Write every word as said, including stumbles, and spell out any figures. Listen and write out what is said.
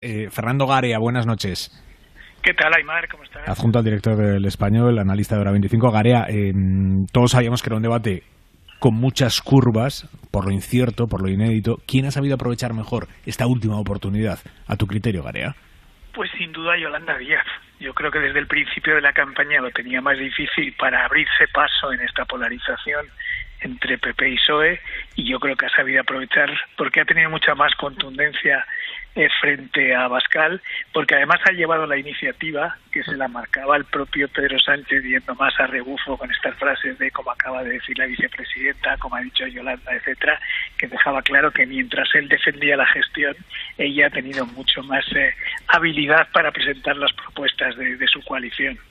Eh, Fernando Garea, buenas noches. ¿Qué tal, Aymar? ¿Cómo estás? Adjunto al director del Español, analista de Hora veinticinco. Garea, eh, todos sabíamos que era un debate con muchas curvas, por lo incierto, por lo inédito. ¿Quién ha sabido aprovechar mejor esta última oportunidad, a tu criterio, Garea? Pues sin duda Yolanda Díaz. Yo creo que desde el principio de la campaña lo tenía más difícil para abrirse paso en esta polarización entre P P y P S O E, y yo creo que ha sabido aprovechar porque ha tenido mucha más contundencia eh, frente a Abascal, porque además ha llevado la iniciativa que se la marcaba el propio Pedro Sánchez, yendo más a rebufo con estas frases de como acaba de decir la vicepresidenta, como ha dicho Yolanda, etcétera, que dejaba claro que mientras él defendía la gestión, ella ha tenido mucho más eh, habilidad para presentar las propuestas de, de su coalición.